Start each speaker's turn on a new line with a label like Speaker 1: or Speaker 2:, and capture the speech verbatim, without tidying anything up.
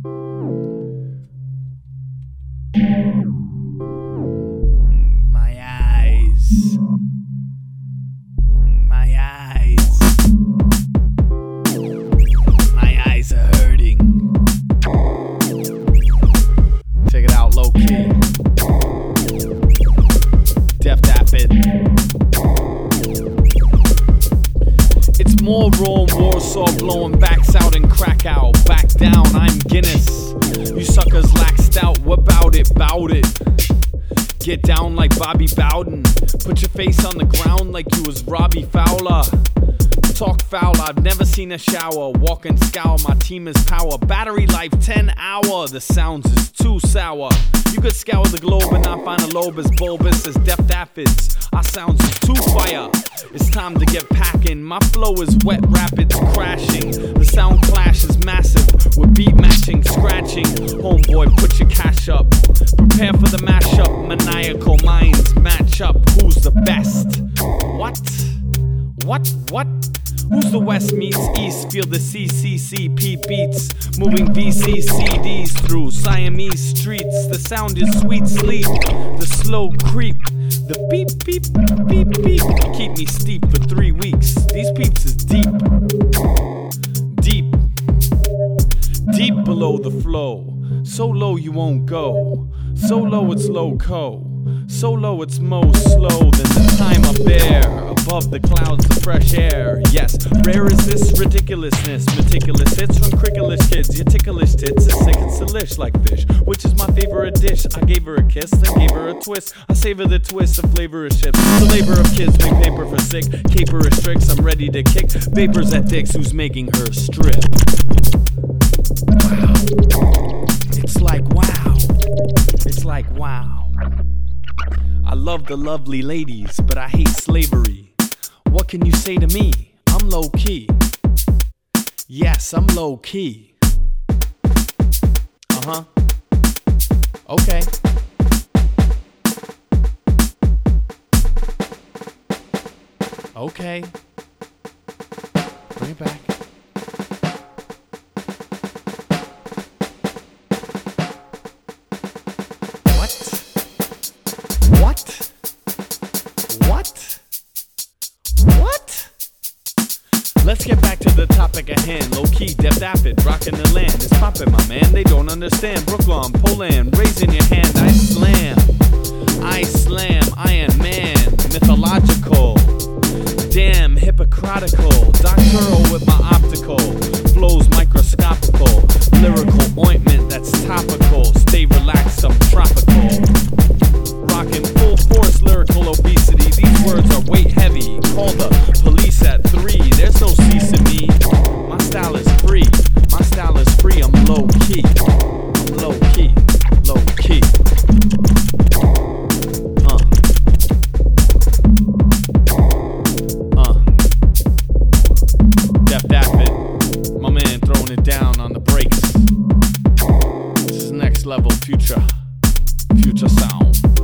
Speaker 1: My eyes. My eyes. My eyes are hurting. Check it out, low key. Def Daffit. It's more raw and Warsaw blowing backs out in Krakow. Back down, I'm Guinness. You suckers lack stout, what about it, bout it? Get down like Bobby Bowden. Put your face on the ground like you was Robbie Fowler. Talk foul, I've never seen a shower. Walk and scour, my team is power. Battery life ten hour, the sounds is too sour. You could scour the globe and not find a lobe as bulbous as Def Daffids. Our sounds is too fire. It's time to get packing. My flow is wet rapids crashing. The sound clash is massive with beat matching, scratching. Homeboy, put your cash up. Prepare for the mashup. Maniacal minds match up. Who's the best? What? What? What? Who's the West meets East? Feel the C C C P beats. Moving V C C Ds through Siamese streets. The sound is sweet sleep. The slow creep. The beep, beep, beep, beep. Keep me steep for three weeks. These peeps is deep. Deep. Deep below the flow. So low you won't go. So low it's low-co. So low it's most slow than the time up there. Above the clouds, the fresh air. Yes, rare is this ridiculousness. Meticulous hits from crickless kids. Your ticklish tits is sick and delish like fish, which is my favorite dish. I gave her a kiss, then gave her a twist. I savor the twist of flavor of ships. The labor of kids make paper for sick. Caper is tricks, I'm ready to kick. Vapors at dicks, who's making her strip. Wow. It's like wow. It's like wow. I love the lovely ladies, but I hate slavery. What can you say to me? I'm low key. Yes, I'm low key. Uh-huh. Okay. Okay. Bring it back. What? What? What? Let's get back to the topic at hand. Low key, Def Daffit, rockin' the land. It's poppin', my man. They don't understand. Brooklyn, Poland, raising your hand. I slam. I slam. Iron Man. Mythological. Damn, hypocritical. Doctoral with my optical. Flows microscopical. Lyrical ointment that's topical. Stay relaxed, I'm tropical. Rockin' full force lyrical obesity. These words are weight heavy. Call the police at three. There's no ceasing me. My style is free. My style is free. I'm low key. I'm low key. Low key. Uh. Uh. Def Daffit. My man throwing it down on the brakes. This is next level future. Future sound.